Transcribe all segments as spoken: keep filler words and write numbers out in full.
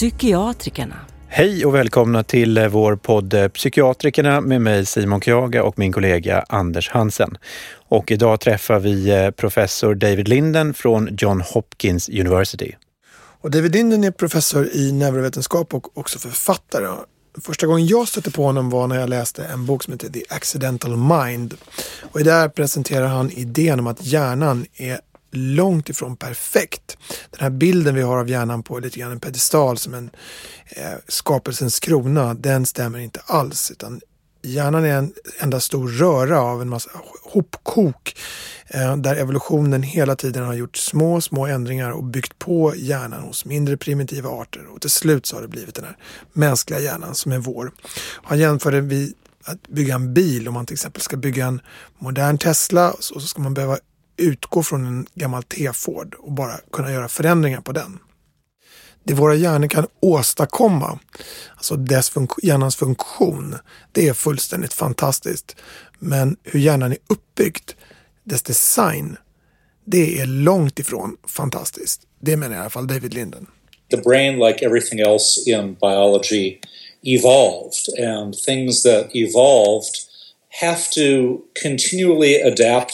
Psykiatrikerna. Hej och välkomna till vår podd Psykiatrikerna med mig Simon Kjaga och min kollega Anders Hansen. Och idag träffar vi professor David Linden från Johns Hopkins University. Och David Linden är professor i neurovetenskap och också författare. Första gången jag stötte på honom var när jag läste en bok som heter The Accidental Mind. Och där presenterar han idén om att hjärnan är långt ifrån perfekt. Den här bilden vi har av hjärnan på lite grann en pedestal som en eh, skapelsens krona, den stämmer inte alls, utan hjärnan är en enda stor röra av en massa hopkok eh, där evolutionen hela tiden har gjort små, små ändringar och byggt på hjärnan hos mindre primitiva arter, och till slut så har det blivit den här mänskliga hjärnan som är vår. Han jämförde vid att bygga en bil. Om man till exempel ska bygga en modern Tesla, och så ska man behöva utgå från en gammal T-Ford och bara kunna göra förändringar på den. Det våra hjärnor kan åstadkomma, alltså dess fun- hjärnans funktion, det är fullständigt fantastiskt. Men hur hjärnan är uppbyggd, dess design, det är långt ifrån fantastiskt. Det menar i alla fall David Linden. The brain, like everything else in biology, evolved, and things that evolved have to continually adapt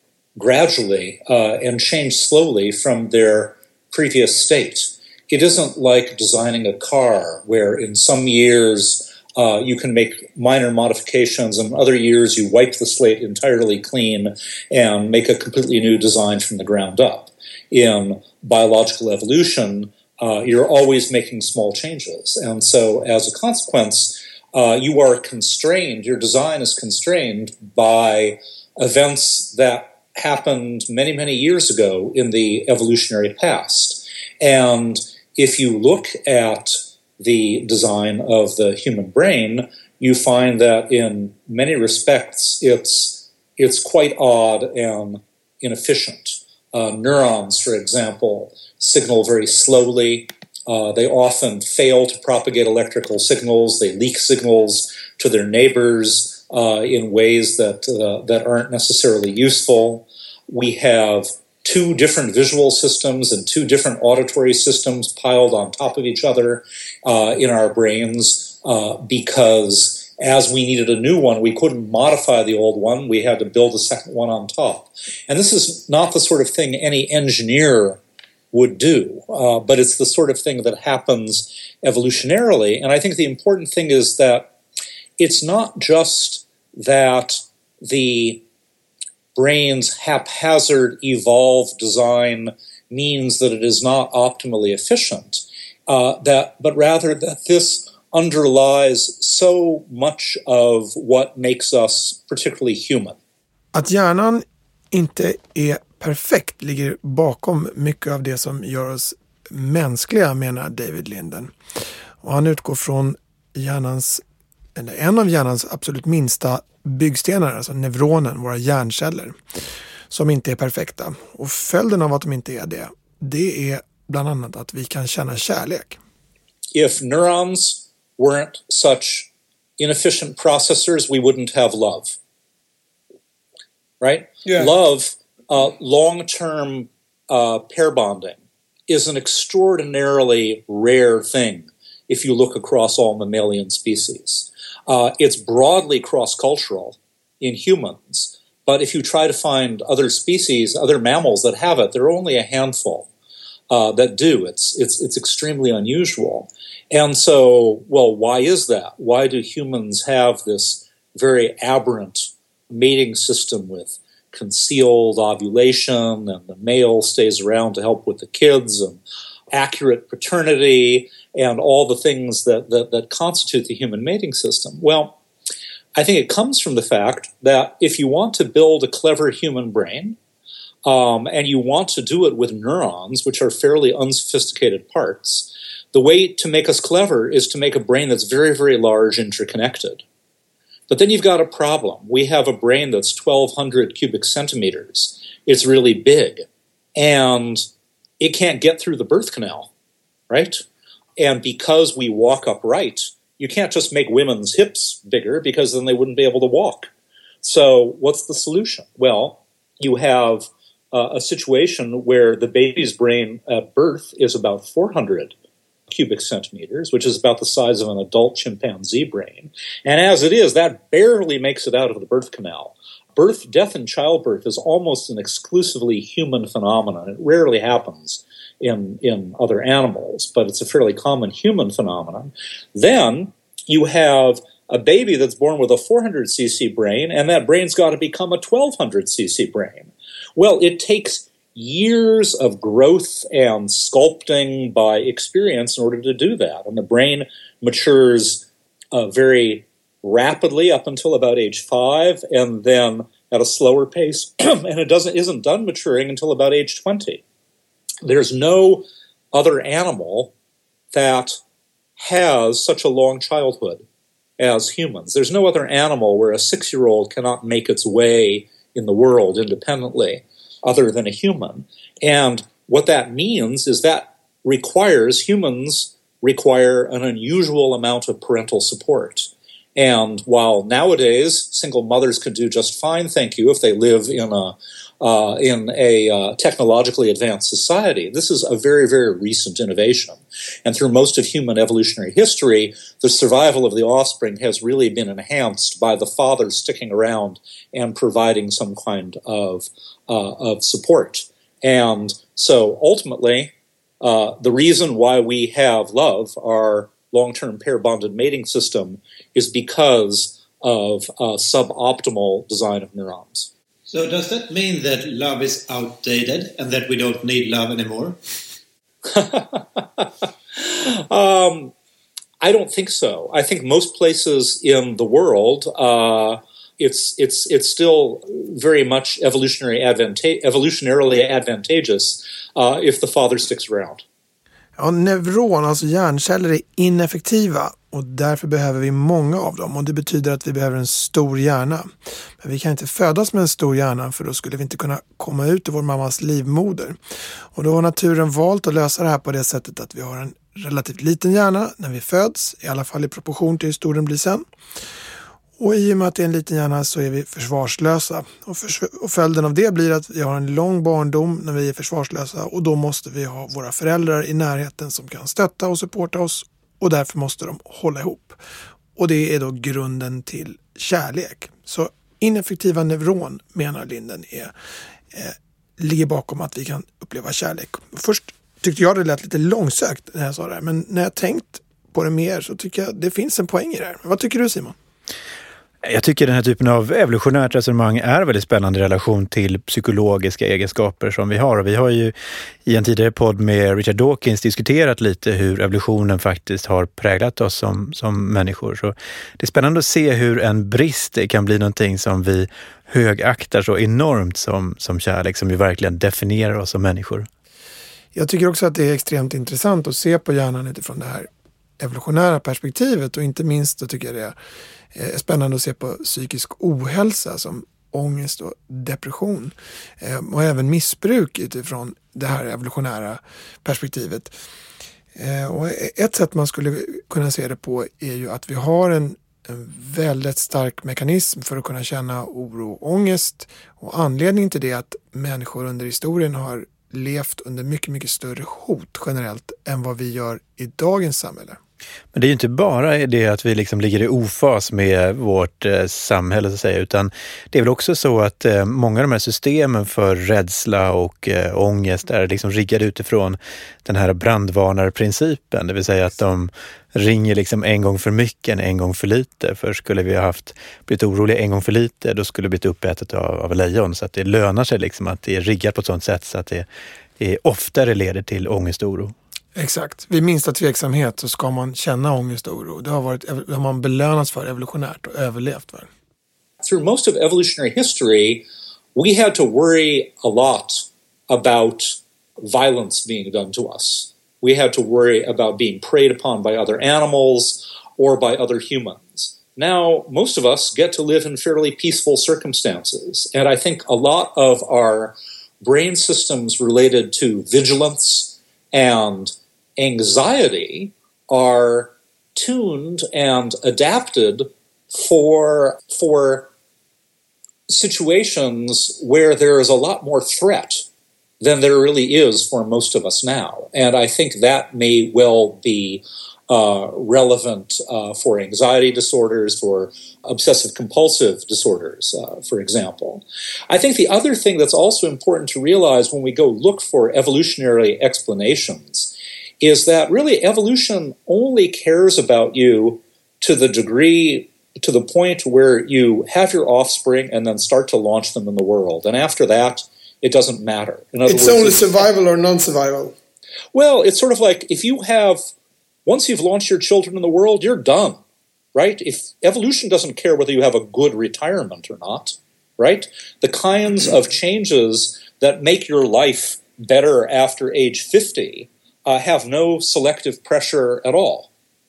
gradually uh, and change slowly from their previous state. It isn't like designing a car where in some years uh, you can make minor modifications and other years you wipe the slate entirely clean and make a completely new design from the ground up. In biological evolution, uh, you're always making small changes. And so as a consequence, uh, you are constrained, your design is constrained by events that happened many, many years ago in the evolutionary past. And if you look at the design of the human brain, you find that in many respects it's it's quite odd and inefficient. Uh, neurons, for example, signal very slowly. Uh, they often fail to propagate electrical signals. They leak signals to their neighbors Uh, in ways that uh, that aren't necessarily useful. We have two different visual systems and two different auditory systems piled on top of each other uh, in our brains uh, because as we needed a new one, we couldn't modify the old one. We had to build a second one on top. And this is not the sort of thing any engineer would do, uh, but it's the sort of thing that happens evolutionarily. And I think the important thing is that it's not just that the brain's haphazard evolved design means that it is not optimally efficient, uh, that, but rather that this underlies so much of what makes us particularly human. Att hjärnan inte är perfekt ligger bakom mycket av det som gör oss mänskliga, menar David Linden. Och han utgår från hjärnans eller en av hjärnans absolut minsta byggstenar, alltså neuronen, våra hjärnceller, som inte är perfekta. Och följden av att de inte är det, det är bland annat att vi kan känna kärlek. If neurons weren't such inefficient processors, we wouldn't have love. Right? Yeah. Love, uh, long-term uh, pair bonding, is an extraordinarily rare thing if you look across all mammalian species. Uh, it's broadly cross-cultural in humans, but if you try to find other species, other mammals that have it, there are only a handful uh, that do. It's it's it's extremely unusual. And so, well, why is that? Why do humans have this very aberrant mating system with concealed ovulation, and the male stays around to help with the kids, and accurate paternity, and all the things that, that, that constitute the human mating system? Well, I think it comes from the fact that if you want to build a clever human brain, um, and you want to do it with neurons, which are fairly unsophisticated parts, the way to make us clever is to make a brain that's very, very large, interconnected. But then you've got a problem. We have a brain that's twelve hundred cubic centimeters. It's really big. And it can't get through the birth canal, right? And because we walk upright, you can't just make women's hips bigger because then they wouldn't be able to walk. So what's the solution? Well, you have uh, a situation where the baby's brain at birth is about four hundred cubic centimeters, which is about the size of an adult chimpanzee brain. And as it is, that barely makes it out of the birth canal. Birth, death, and childbirth is almost an exclusively human phenomenon. It rarely happens in, in other animals, but it's a fairly common human phenomenon. Then you have a baby that's born with a four hundred c c brain, and that brain's got to become a twelve hundred c c brain. Well, it takes years of growth and sculpting by experience in order to do that. And the brain matures uh, very rapidly up until about age five, and then at a slower pace, and it doesn't isn't done maturing until about age twenty. There's no other animal that has such a long childhood as humans. There's no other animal where a six-year-old cannot make its way in the world independently other than a human. And what that means is that requires, humans require an unusual amount of parental support. And while nowadays single mothers could do just fine, thank you, if they live in a uh, in a uh, technologically advanced society, this is a very, very recent innovation. And through most of human evolutionary history, the survival of the offspring has really been enhanced by the father sticking around and providing some kind of uh, of support. And so ultimately, uh, the reason why we have love, our long-term pair-bonded mating system, is because of a suboptimal design of neurons. So does that mean that love is outdated and that we don't need love anymore? um, I don't think so. I think most places in the world, uh, it's it's it's still very much evolutionary advanta- evolutionarily advantageous uh, if the father sticks around. Ja, neuron, alltså hjärnceller, är ineffektiva och därför behöver vi många av dem, och det betyder att vi behöver en stor hjärna. Men vi kan inte födas med en stor hjärna, för då skulle vi inte kunna komma ut ur vår mammas livmoder. Och då har naturen valt att lösa det här på det sättet att vi har en relativt liten hjärna när vi föds, i alla fall i proportion till hur stor den blir sen. Och i och med att det är en liten hjärna så är vi försvarslösa. Och, förs- och följden av det blir att vi har en lång barndom när vi är försvarslösa, och då måste vi ha våra föräldrar i närheten som kan stötta och supporta oss, och därför måste de hålla ihop. Och det är då grunden till kärlek. Så ineffektiva neuron, menar Linden, är, eh, ligger bakom att vi kan uppleva kärlek. Först tyckte jag det lät lite långsökt när jag sa det här, men när jag tänkt på det mer så tycker jag det finns en poäng i det här. Vad tycker du, Simon? Jag tycker den här typen av evolutionärt resonemang är väldigt spännande i relation till psykologiska egenskaper som vi har. Och vi har ju i en tidigare podd med Richard Dawkins diskuterat lite hur evolutionen faktiskt har präglat oss som, som människor. Så det är spännande att se hur en brist kan bli någonting som vi högaktar så enormt som, som kärlek, som vi verkligen definierar oss som människor. Jag tycker också att det är extremt intressant att se på hjärnan utifrån det här evolutionära perspektivet, och inte minst så tycker jag det är spännande att se på psykisk ohälsa som ångest och depression, och även missbruk utifrån det här evolutionära perspektivet. Och ett sätt man skulle kunna se det på är ju att vi har en, en väldigt stark mekanism för att kunna känna oro och ångest, och anledningen till det är att människor under historien har levt under mycket, mycket större hot generellt än vad vi gör i dagens samhälle. Men det är ju inte bara det att vi liksom ligger i ofas med vårt eh, samhälle så att säga, utan det är väl också så att eh, många av de här systemen för rädsla och eh, ångest är liksom riggade utifrån den här brandvarnarprincipen, det vill säga att de ringer liksom en gång för mycket än en gång för lite. För skulle vi ha haft blivit oroliga en gång för lite, då skulle det blivit uppätet av, av lejon. Så att det lönar sig liksom att det är riggat på ett sådant sätt så att det, det oftare leder till ångest och oro. Exakt. Vid minsta tveksamhet så ska man känna ångest och oro. Det har, varit, det har man belönats för evolutionärt och överlevt för. Through most of evolutionary history, we had to worry a lot about violence being done to us. We had to worry about being preyed upon by other animals or by other humans. Now, most of us get to live in fairly peaceful circumstances. And I think a lot of our brain systems related to vigilance and anxiety are tuned and adapted for for situations where there is a lot more threat than there really is for most of us now. And I think that may well be uh, relevant uh, for anxiety disorders, for obsessive-compulsive disorders, uh, for example. I think the other thing that's also important to realize when we go look for evolutionary explanations is that really evolution only cares about you to the degree, to the point where you have your offspring and then start to launch them in the world. And after that, it doesn't matter. In other it's words, only survival or non-survival. Well, it's sort of like if you have, once you've launched your children in the world, you're done, right? If evolution doesn't care whether you have a good retirement or not, right? The kinds of changes that make your life better after age fifty uh, have no selective pressure at all.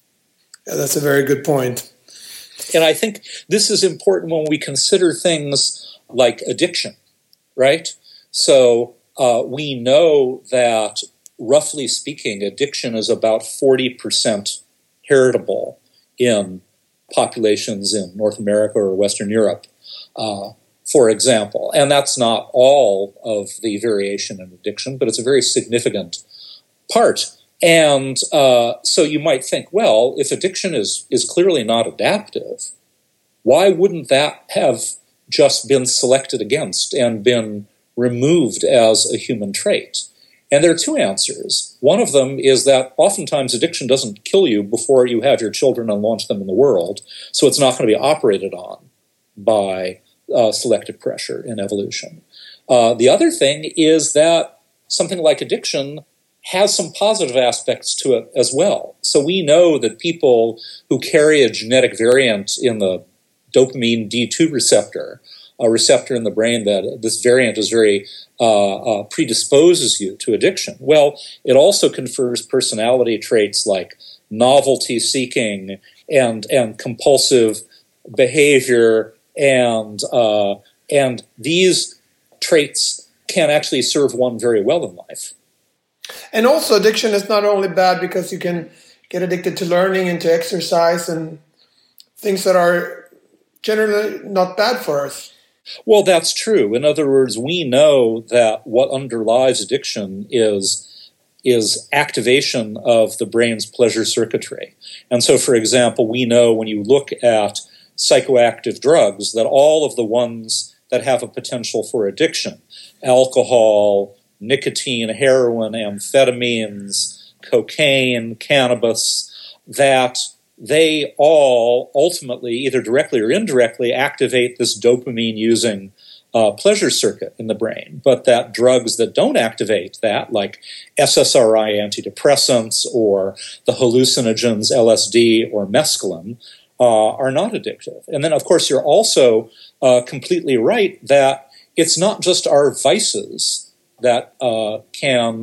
Yeah, that's a very good point. And I think this is important when we consider things like addiction, right? So uh, we know that, roughly speaking, addiction is about forty percent heritable in populations in North America or Western Europe, uh, for example. And that's not all of the variation in addiction, but it's a very significant part. And uh, so you might think, well, if addiction is, is clearly not adaptive, why wouldn't that have just been selected against and been removed as a human trait? And there are two answers. One of them is that oftentimes addiction doesn't kill you before you have your children and launch them in the world, so it's not going to be operated on by uh, selective pressure in evolution. Uh, the other thing is that something like addiction has some positive aspects to it as well. So we know that people who carry a genetic variant in the dopamine D two receptor, a receptor in the brain that this variant is very uh, uh, predisposes you to addiction. Well, it also confers personality traits like novelty seeking and and compulsive behavior, and uh, and these traits can actually serve one very well in life. And also, addiction is not only bad because you can get addicted to learning and to exercise and things that are generally not bad for us. Well, that's true. In other words, we know that what underlies addiction is, is activation of the brain's pleasure circuitry. And so, for example, we know when you look at psychoactive drugs that all of the ones that have a potential for addiction, alcohol, nicotine, heroin, amphetamines, cocaine, cannabis, that they all ultimately, either directly or indirectly, activate this dopamine-using uh, pleasure circuit in the brain. But that drugs that don't activate that, like S S R I antidepressants or the hallucinogens L S D or mescaline, uh, are not addictive. And then, of course, you're also uh, completely right that it's not just our vices that uh, can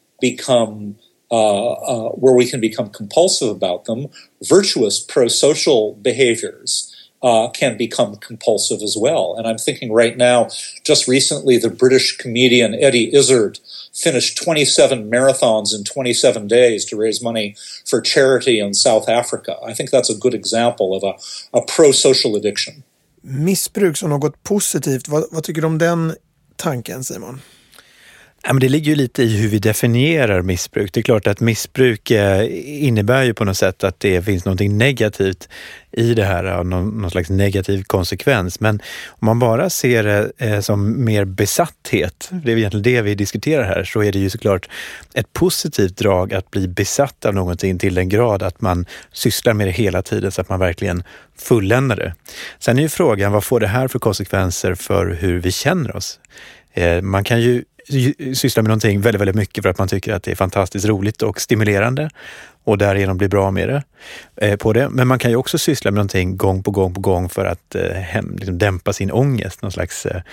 become Uh, uh, where we can become compulsive about them. Virtuous pro-social behaviors uh, can become compulsive as well. And I'm thinking right now, just recently, the British comedian Eddie Izzard finished twenty-seven marathons in twenty-seven days to raise money for charity in South Africa. I think that's a good example of a, a pro-social addiction. Missbruk som något positivt. Vad, vad tycker du om den tanken, Simon? Ja, men det ligger ju lite i hur vi definierar missbruk. Det är klart att missbruk innebär ju på något sätt att det finns något negativt i det här, någon, någon slags negativ konsekvens. Men om man bara ser det som mer besatthet, det är egentligen det vi diskuterar här, så är det ju såklart ett positivt drag att bli besatt av någonting till den grad att man sysslar med det hela tiden så att man verkligen fulländar det. Sen är ju frågan, vad får det här för konsekvenser för hur vi känner oss? Man kan ju syssla med någonting väldigt, väldigt mycket för att man tycker att det är fantastiskt roligt och stimulerande och därigenom blir bra med det, eh, på det. Men man kan ju också syssla med någonting gång på gång på gång för att eh, hem, liksom dämpa sin ångest, någon slags eh,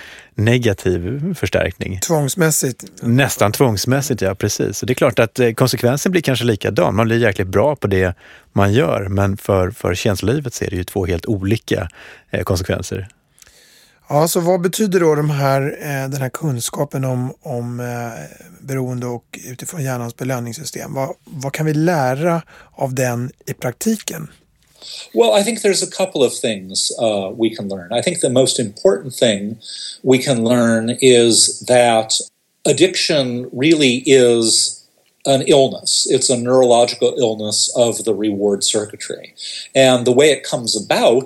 negativ förstärkning. Tvångsmässigt. Nästan tvångsmässigt, ja, precis. Så det är klart att eh, konsekvensen blir kanske likadan. Man blir jäkligt bra på det man gör, men för, för känslolivet så är det ju två helt olika eh, konsekvenser. Ja, så vad betyder då de här, eh, den här kunskapen om, om eh, beroende och utifrån hjärnans belöningssystem? Vad, vad kan vi lära av den i praktiken? Well, I think there's a couple of things uh, we can learn. I think the most important thing we can learn is that addiction really is an illness. It's a neurological illness of the reward circuitry. And the way it comes about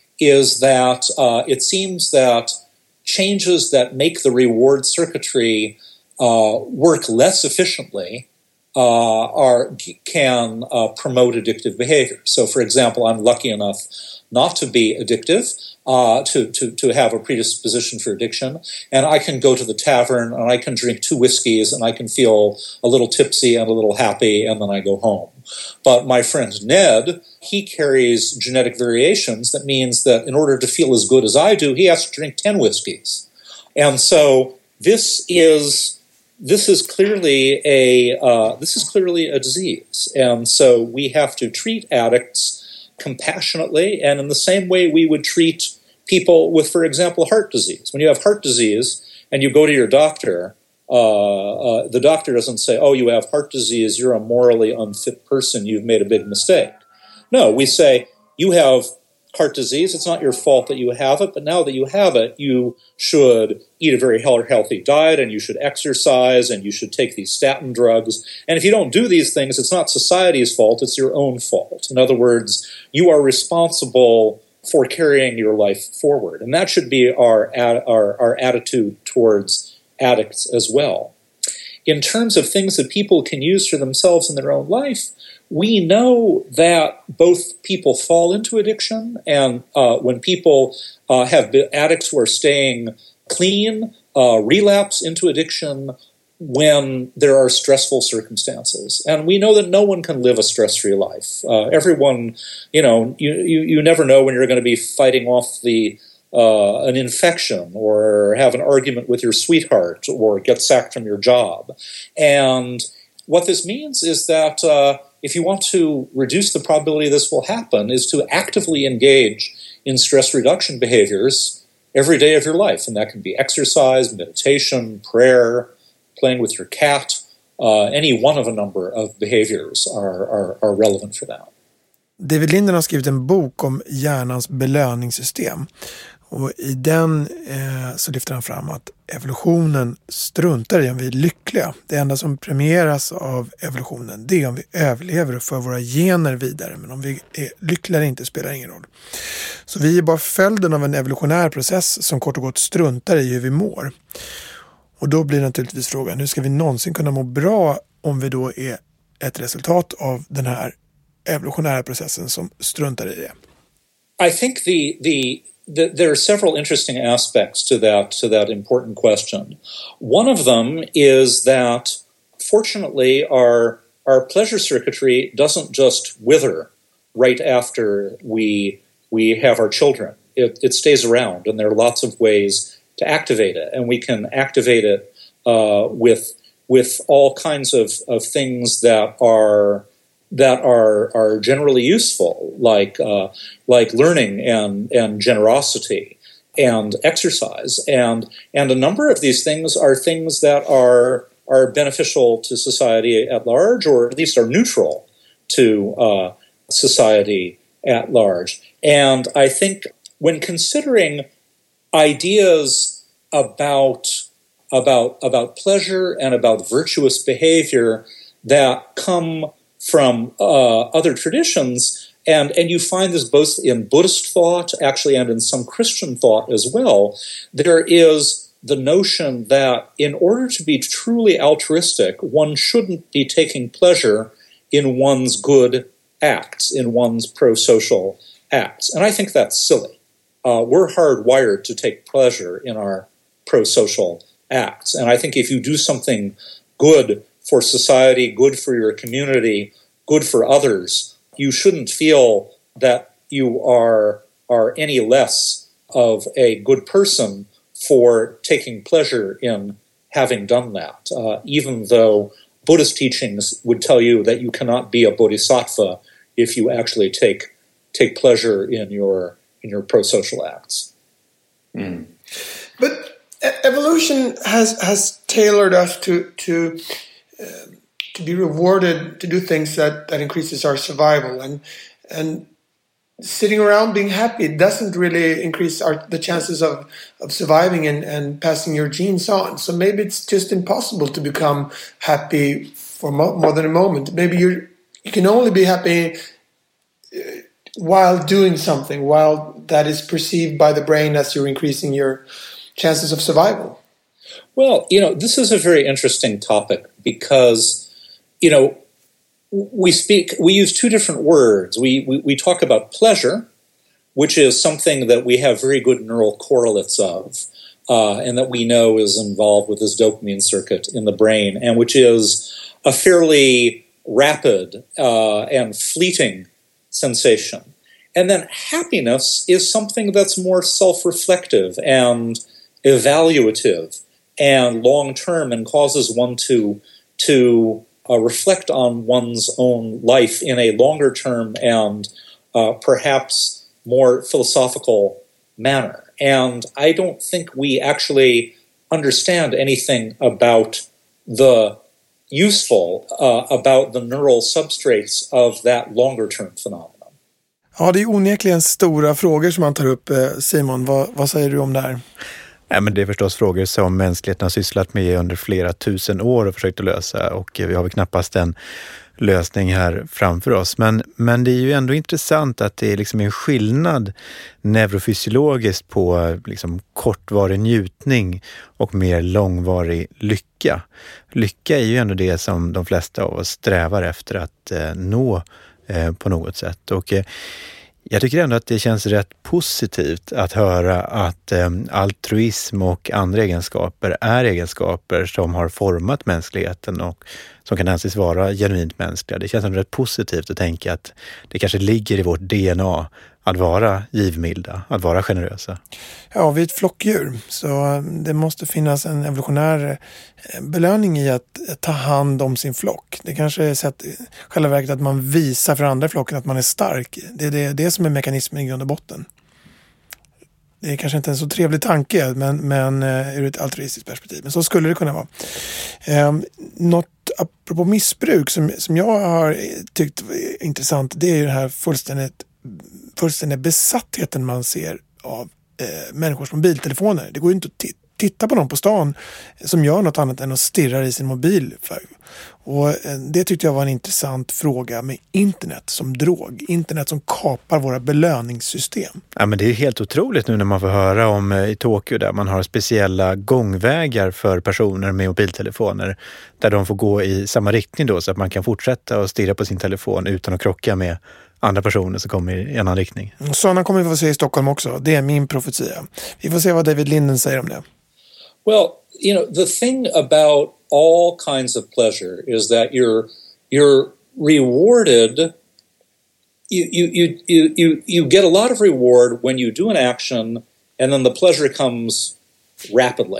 is that uh, it seems that changes that make the reward circuitry uh, work less efficiently uh, are can uh, promote addictive behavior. So, for example, I'm lucky enough not to be addictive, uh, to, to, to have a predisposition for addiction, and I can go to the tavern and I can drink two whiskeys and I can feel a little tipsy and a little happy, and then I go home. But my friend Ned, he carries genetic variations that means that in order to feel as good as I do, he has to drink ten whiskeys. And so this is this is clearly a uh, this is clearly a disease, and so we have to treat addicts compassionately, and in the same way we would treat people with, for example, heart disease. When you have heart disease and you go to your doctor, uh, uh, the doctor doesn't say, oh, you have heart disease, you're a morally unfit person, you've made a big mistake. No, we say, you have heart disease, it's not your fault that you have it, but now that you have it, you should eat a very healthy diet, and you should exercise, and you should take these statin drugs. And if you don't do these things, it's not society's fault, it's your own fault. In other words, you are responsible for carrying your life forward. And that should be our, our, our attitude towards addicts as well. In terms of things that people can use for themselves in their own life, we know that both people fall into addiction, and uh, when people uh, have been addicts who are staying clean, uh, relapse into addiction when there are stressful circumstances. And we know that no one can live a stress-free life. Uh, everyone, you know, you, you, you never know when you're going to be fighting off the uh, an infection or have an argument with your sweetheart or get sacked from your job. And what this means is that uh, if you want to reduce the probability this will happen, is to actively engage in stress reduction behaviors every day of your life. And that can be exercise, meditation, prayer, playing with your cat. Uh, any one of a number of behaviors are, are, are relevant for that. David Linden har skrivit en bok om hjärnans belöningssystem. Och i den eh, så lyfter han fram att evolutionen struntar i om vi är lyckliga. Det enda som premieras av evolutionen, det är om vi överlever och för våra gener vidare. Men om vi är lyckliga eller inte spelar ingen roll. Så vi är bara följden av en evolutionär process som kort och gott struntar i hur vi mår. Och då blir naturligtvis frågan, hur ska vi någonsin kunna må bra om vi då är ett resultat av den här evolutionära processen som struntar i det? I think the the The, there are several interesting aspects to that to that important question. One of them is that, fortunately, our our pleasure circuitry doesn't just wither right after we we have our children. It, it stays around, and there are lots of ways to activate it, and we can activate it uh, with with all kinds of, of things that are. that are are generally useful, like uh, like learning and and generosity and exercise, and and a number of these things are things that are are beneficial to society at large, or at least are neutral to uh, society at large. And I think when considering ideas about about about pleasure and about virtuous behavior that come from uh, other traditions, and, and you find this both in Buddhist thought, actually, and in some Christian thought as well, there is the notion that in order to be truly altruistic, one shouldn't be taking pleasure in one's good acts, in one's pro-social acts. And I think that's silly. Uh, we're hardwired to take pleasure in our pro-social acts. And I think if you do something good for society, good for your community, good for others, you shouldn't feel that you are are any less of a good person for taking pleasure in having done that, uh, even though Buddhist teachings would tell you that you cannot be a bodhisattva if you actually take take pleasure in your in your pro-social acts. Mm. But evolution has has tailored us to to Uh, to be rewarded to do things that, that increases our survival, and and sitting around being happy doesn't really increase our, the chances of, of surviving and, and passing your genes on. So maybe it's just impossible to become happy for mo- more than a moment. Maybe you you can only be happy uh, while doing something, while that is perceived by the brain as you're increasing your chances of survival. Well, you know, this is a very interesting topic because, you know, we speak, we use two different words. We, we, we talk about pleasure, which is something that we have very good neural correlates of, uh, and that we know is involved with this dopamine circuit in the brain, and which is a fairly rapid uh, and fleeting sensation. And then happiness is something that's more self-reflective and evaluative and long-term and causes one to to uh, reflect on one's own life in a longer-term and uh, perhaps more philosophical manner. And I don't think we actually understand anything about the useful, uh, about the neural substrates of that longer-term phenomenon. Ja, det är onekligen stora frågor som man tar upp. Simon, vad, vad säger du om det här? Ja, men det är förstås frågor som mänskligheten har sysslat med under flera tusen år och försökt att lösa, och vi har väl knappast en lösning här framför oss. Men, men det är ju ändå intressant att det är liksom en skillnad neurofysiologiskt på liksom kortvarig njutning och mer långvarig lycka. Lycka är ju ändå det som de flesta av oss strävar efter att eh, nå eh, på något sätt. Och eh, jag tycker ändå att det känns rätt positivt att höra att eh, altruism och andra egenskaper är egenskaper som har format mänskligheten och som kan anses vara genuint mänskliga. Det känns ändå rätt positivt att tänka att det kanske ligger i vårt D N A att vara givmilda, att vara generösa. Ja, vi är ett flockdjur, så det måste finnas en evolutionär belöning i att ta hand om sin flock. Det kanske är så att själva verket att man visar för andra flocken att man är stark. Det är det, det som är mekanismen i grund och botten. Det är kanske inte en så trevlig tanke, men, men ur ett altruistiskt perspektiv. Men så skulle det kunna vara. Eh, något apropå missbruk som, som jag har tyckt är intressant, det är ju den här fullständigt fullständiga besattheten man ser av eh, människors mobiltelefoner. Det går ju inte att t- titta på någon på stan som gör något annat än att stirra i sin mobil. Och eh, det tyckte jag var en intressant fråga med internet som drog. Internet som kapar våra belöningssystem. Ja, men det är helt otroligt nu när man får höra om eh, i Tokyo där man har speciella gångvägar för personer med mobiltelefoner där de får gå i samma riktning då, så att man kan fortsätta att stirra på sin telefon utan att krocka med andra personer som kommer i en annan riktning. Sådana kommer vi få se i Stockholm också. Det är min profetia. Vi får se vad David Linden säger om det. Well, you know, the thing about all kinds of pleasure is that you're you're rewarded. You you you you you, you get a lot of reward when you do an action, and then the pleasure comes rapidly.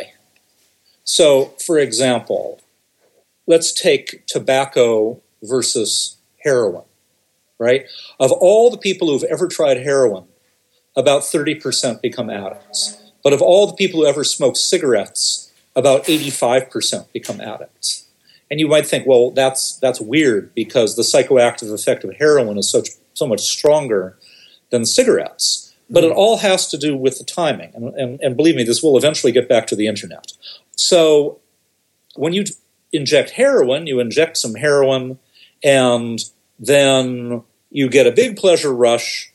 So, for example, let's take tobacco versus heroin. Right? Of all the people who've ever tried heroin, about thirty percent become addicts. But of all the people who ever smoke cigarettes, about eighty-five percent become addicts. And you might think, well, that's that's weird because the psychoactive effect of heroin is such so much stronger than cigarettes. But it all has to do with the timing. And, and, and believe me, this will eventually get back to the internet. So when you inject heroin, you inject some heroin and then you get a big pleasure rush,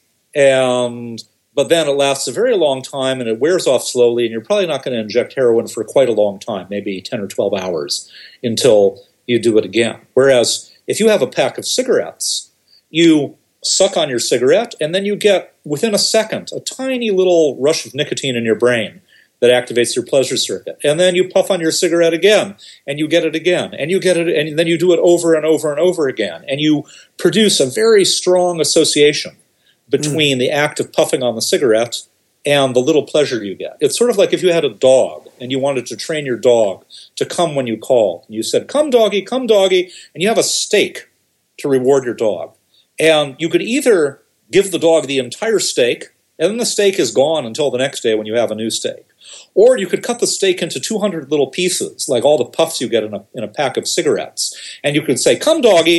and but then it lasts a very long time and it wears off slowly, and you're probably not going to inject heroin for quite a long time, maybe ten or twelve hours until you do it again. Whereas if you have a pack of cigarettes, you suck on your cigarette and then you get, within a second, a tiny little rush of nicotine in your brain that activates your pleasure circuit. And then you puff on your cigarette again, and you get it again, and you get it, and then you do it over and over and over again. And you produce a very strong association between mm. the act of puffing on the cigarette and the little pleasure you get. It's sort of like if you had a dog, and you wanted to train your dog to come when you called. And you said, come doggy, come doggy, and you have a steak to reward your dog. And you could either give the dog the entire steak, and then the steak is gone until the next day when you have a new steak. Or you could cut the steak into two hundred little pieces, like all the puffs you get in a, in a pack of cigarettes. And you could say, come doggy,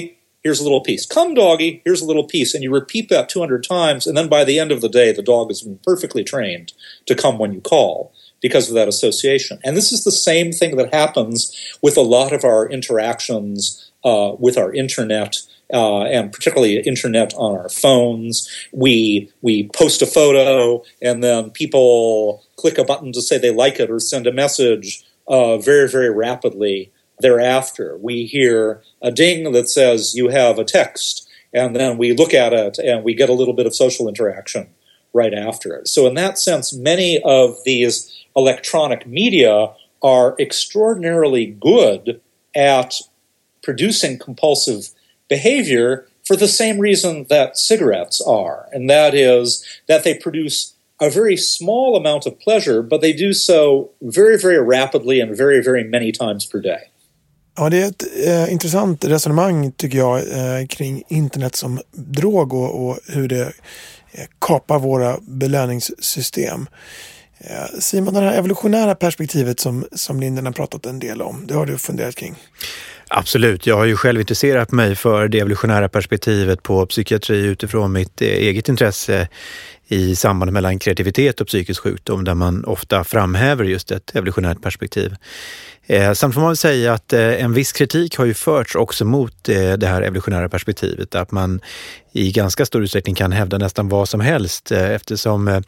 here's a little piece. Come, doggy, here's a little piece. And you repeat that two hundred times, and then by the end of the day, the dog has been perfectly trained to come when you call because of that association. And this is the same thing that happens with a lot of our interactions uh, with our internet, uh, and particularly internet on our phones. We we post a photo, and then people click a button to say they like it or send a message uh, very, very rapidly thereafter. We hear a ding that says you have a text, and then we look at it and we get a little bit of social interaction right after it. So in that sense, many of these electronic media are extraordinarily good at producing compulsive behavior for the same reason that cigarettes are, and that is that they produce a very small amount of pleasure, but they do so very, very rapidly and very, very many times per day. Ja, det är ett eh, intressant resonemang tycker jag eh, kring internet som drog och, och hur det eh, kapar våra belöningssystem. Eh, Simon, det här evolutionära perspektivet som, som Linden har pratat en del om, det har du funderat kring? Absolut, jag har ju själv intresserat mig för det evolutionära perspektivet på psykiatri utifrån mitt eget intresse i samband mellan kreativitet och psykisk sjukdom, där man ofta framhäver just ett evolutionärt perspektiv. Eh, samt får man väl säga att eh, en viss kritik har ju förts också mot eh, det här evolutionära perspektivet, att man i ganska stor utsträckning kan hävda nästan vad som helst eh, eftersom eh,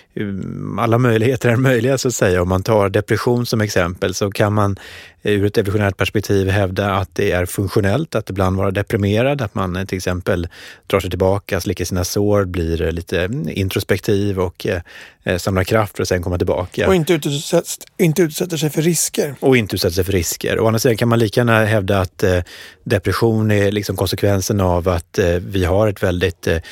alla möjligheter är möjliga så att säga. Om man tar depression som exempel så kan man eh, ur ett evolutionärt perspektiv hävda att det är funktionellt att ibland vara deprimerad, att man eh, till exempel drar sig tillbaka, slickar sina sår, blir eh, lite introspektiv och eh, samlar kraft för att sen komma tillbaka. Och inte, utsätt, inte utsätter sig för risker. Och inte utsätter sig för risker. Å andra sidan kan man lika gärna hävda att eh, depression är liksom konsekvensen av att eh, vi har ett väldigt eh,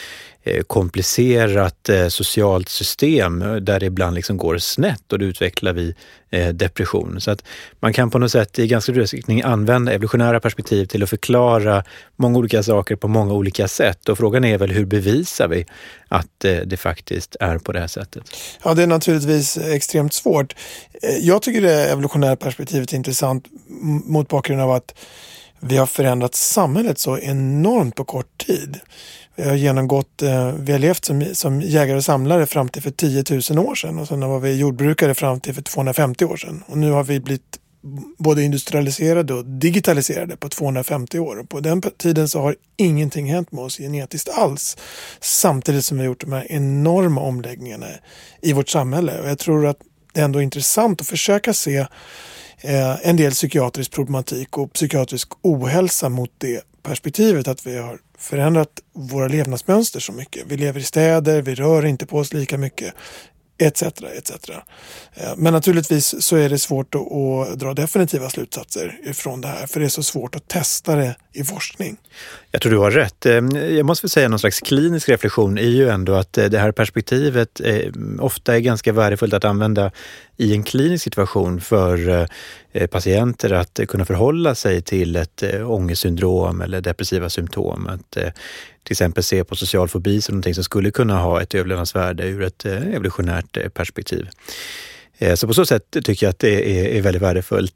komplicerat eh, socialt system där det ibland liksom går snett och då utvecklar vi eh, depression. Så att man kan på något sätt i ganska utsträckning använda evolutionära perspektiv till att förklara många olika saker på många olika sätt. Och frågan är väl hur bevisar vi att eh, det faktiskt är på det här sättet? Ja, det är naturligtvis extremt svårt. Jag tycker det evolutionära perspektivet är intressant mot bakgrund av att vi har förändrat samhället så enormt på kort tid. Vi har genomgått, vi har levt som, som jägare och samlare fram till för tio tusen år sedan och sen var vi jordbrukare fram till för tvåhundrafemtio år sedan. Och nu har vi blivit både industrialiserade och digitaliserade på tvåhundrafemtio år. Och på den tiden så har ingenting hänt med oss genetiskt alls. Samtidigt som vi har gjort de här enorma omläggningarna i vårt samhälle. Och jag tror att det är ändå intressant att försöka se eh, en del psykiatrisk problematik och psykiatrisk ohälsa mot det perspektivet att vi har förändrat våra levnadsmönster så mycket. Vi lever i städer, vi rör inte på oss lika mycket, et cetera et cetera. Men naturligtvis så är det svårt att, att dra definitiva slutsatser ifrån det här, för det är så svårt att testa det i forskning. Jag tror du har rätt. Jag måste väl säga någon slags klinisk reflektion är ju ändå att det här perspektivet ofta är ganska värdefullt att använda i en klinisk situation för patienter att kunna förhålla sig till ett ångestsyndrom eller depressiva symptom. Att till exempel se på social fobi som någonting som skulle kunna ha ett överlevnadsvärde ur ett evolutionärt perspektiv. Så på så sätt tycker jag att det är väldigt värdefullt,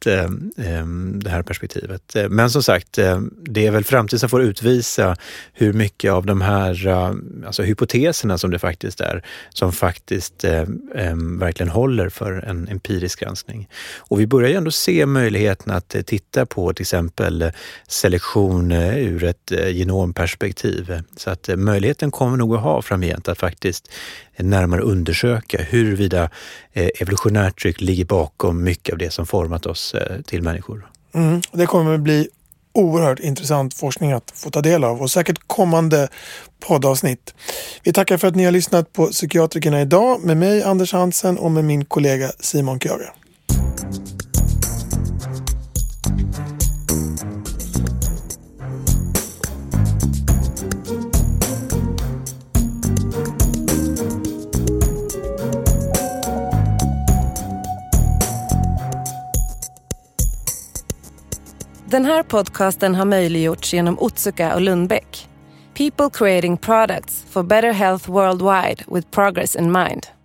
det här perspektivet. Men som sagt, det är väl framtiden som får utvisa hur mycket av de här alltså hypoteserna som det faktiskt är, som faktiskt verkligen håller för en empirisk granskning. Och vi börjar ju ändå se möjligheten att titta på till exempel selektion ur ett genomperspektiv. Så att möjligheten kommer nog att ha framgent att faktiskt närmare undersöka huruvida evolutionärt tryck ligger bakom mycket av det som format oss till människor. Mm, det kommer att bli oerhört intressant forskning att få ta del av och säkert kommande poddavsnitt. Vi tackar för att ni har lyssnat på Psykiatrikerna idag med mig Anders Hansen och med min kollega Simon Kjager. Den här podcasten har möjliggjorts genom Otsuka och Lundbäck. People creating products for better health worldwide with progress in mind.